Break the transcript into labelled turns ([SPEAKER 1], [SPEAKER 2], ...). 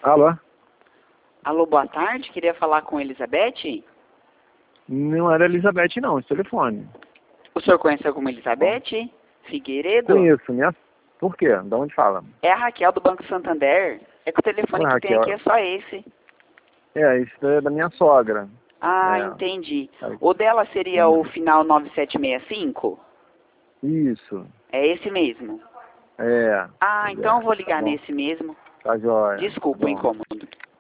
[SPEAKER 1] Alô?
[SPEAKER 2] Alô, boa tarde. Queria falar com Elizabeth.
[SPEAKER 1] Não era Elizabeth, não, esse telefone.
[SPEAKER 2] O senhor conhece alguma Elizabeth Figueiredo?
[SPEAKER 1] Conheço, né? Por quê? De onde fala?
[SPEAKER 2] É a Raquel do Banco Santander. É que o telefone
[SPEAKER 1] Oi,
[SPEAKER 2] que tem
[SPEAKER 1] Raquel.
[SPEAKER 2] aqui é só esse.
[SPEAKER 1] Isso é da minha sogra.
[SPEAKER 2] Ah,
[SPEAKER 1] É.
[SPEAKER 2] entendi.
[SPEAKER 1] Aí.
[SPEAKER 2] O dela seria o final 9765?
[SPEAKER 1] Isso.
[SPEAKER 2] É esse mesmo?
[SPEAKER 1] É.
[SPEAKER 2] Ah,
[SPEAKER 1] Pois
[SPEAKER 2] então eu
[SPEAKER 1] é.
[SPEAKER 2] vou
[SPEAKER 1] Tá
[SPEAKER 2] ligar
[SPEAKER 1] bom.
[SPEAKER 2] nesse mesmo.
[SPEAKER 1] Tá jóia. Tá
[SPEAKER 2] Desculpa o
[SPEAKER 1] bom.
[SPEAKER 2] incômodo.